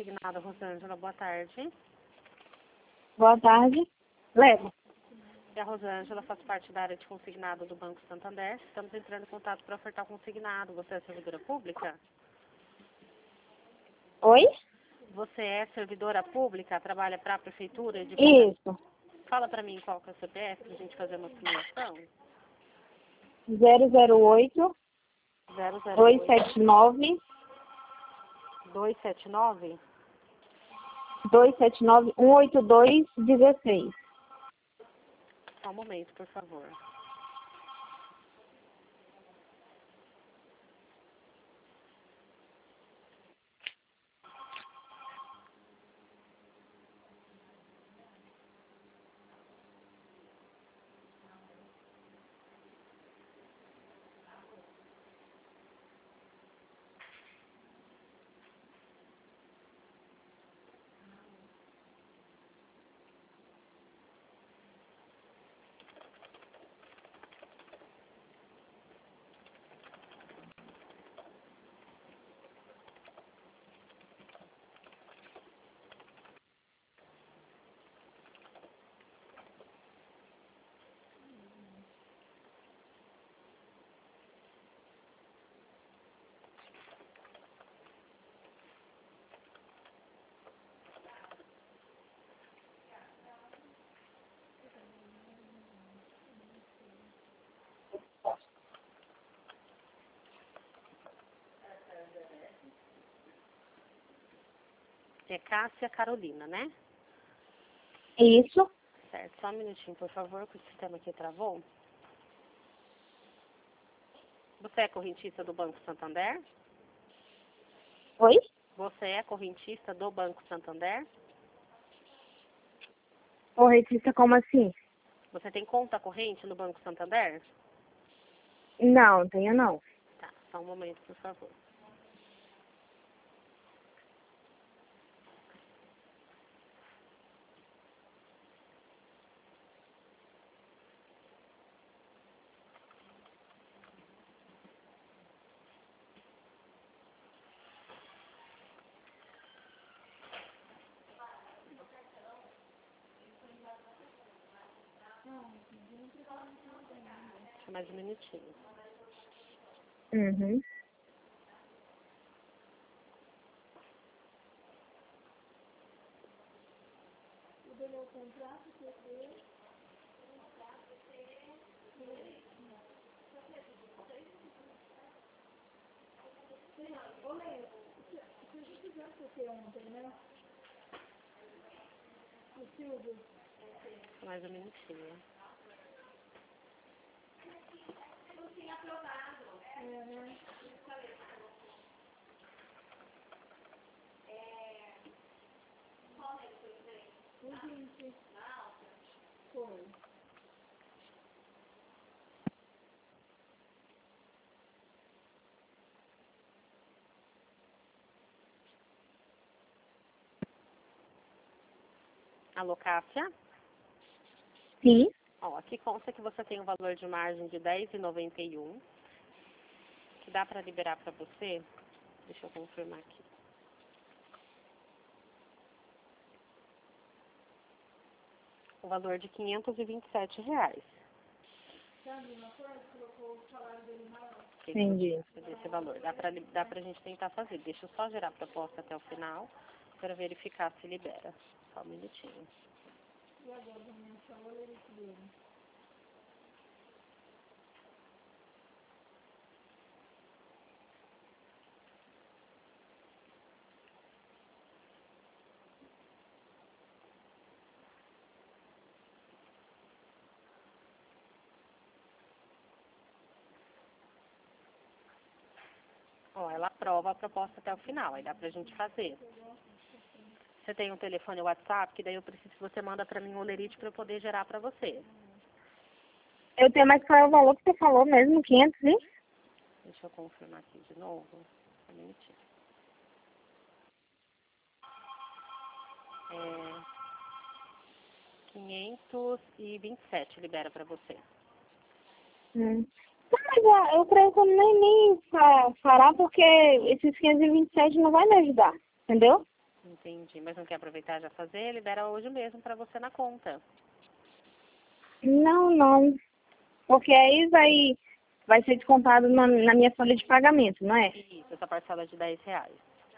consignado, Rosângela. Boa tarde. Boa tarde. Leva. E a Rosângela faz parte da área de consignado do Banco Santander. Estamos entrando em contato para ofertar o consignado. Você é servidora pública? Oi? Você é servidora pública? Trabalha para a prefeitura? Isso. Fala para mim qual que é o CPF para a gente fazer uma simulação. 008 279 279? 279 182 16. Só um momento, por favor. É Cássia Carolina, né? Isso. Certo, só um minutinho, por favor, que o sistema aqui travou. Você é correntista do Banco Santander? Oi? Você é correntista do Banco Santander? Corretista, como assim? Você tem conta corrente no Banco Santander? Não, tenho não. Tá, só um momento, por favor. Deixa mais um minutinho. Uhum. Mais um minutinho. Alô, Cássia? Sim. Ó, aqui consta que você tem um valor de margem de R$10,91, que dá para liberar para você. Deixa eu confirmar aqui. O valor de R$527. Entendi. Esse valor. Dá pra gente tentar fazer. Deixa eu só gerar a proposta até o final para verificar se libera. Só um minutinho. Ó, ela aprova a proposta até o final, aí dá pra gente fazer. Você tem um telefone WhatsApp, que daí eu preciso que você manda pra mim o olerite pra eu poder gerar pra você. Eu tenho mais qual é o valor que você falou mesmo? 500, hein? Deixa eu confirmar aqui de novo. Um minutinho. É 527 libera pra você. Não, mas eu creio que eu nem fará porque esses 527 não vai me ajudar, entendeu? Entendi. Mas não quer aproveitar e já fazer? Libera hoje mesmo para você na conta. Não, não. Porque aí vai ser descontado na minha folha de pagamento, não é? Isso, essa parcela de R$ 10.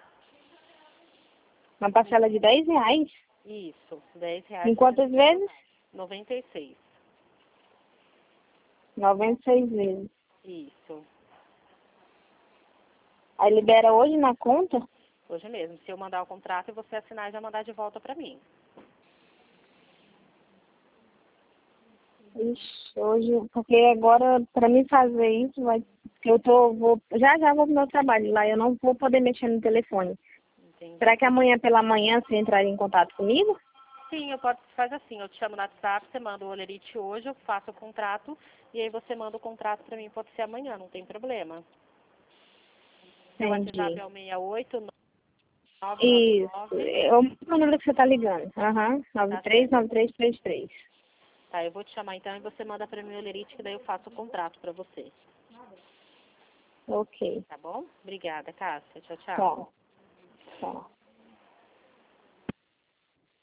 Uma parcela de R$ 10. Isso, R$ 10. Em quantas vezes? 96. 96 vezes. Isso. Aí libera hoje na conta? Hoje mesmo. Se eu mandar o contrato e você assinar e já mandar de volta para mim. Ixi, hoje, porque agora, para mim fazer isso, porque já vou pro meu trabalho lá, eu não vou poder mexer no telefone. Entendi. Será que amanhã pela manhã você entraria em contato comigo? Sim, faz assim, eu te chamo no WhatsApp, você manda o olerite hoje, eu faço o contrato, e aí você manda o contrato para mim, pode ser amanhã, não tem problema. Seu WhatsApp Entendi. é o 68 Isso, 999. é o número que você tá ligando. Aham, Tá certo. 939333. Tá, eu vou te chamar então e você manda para mim o olerite, que daí eu faço o contrato para você. Ok, Tá bom? Obrigada, Cássia. Tchau, tchau. tá, tá.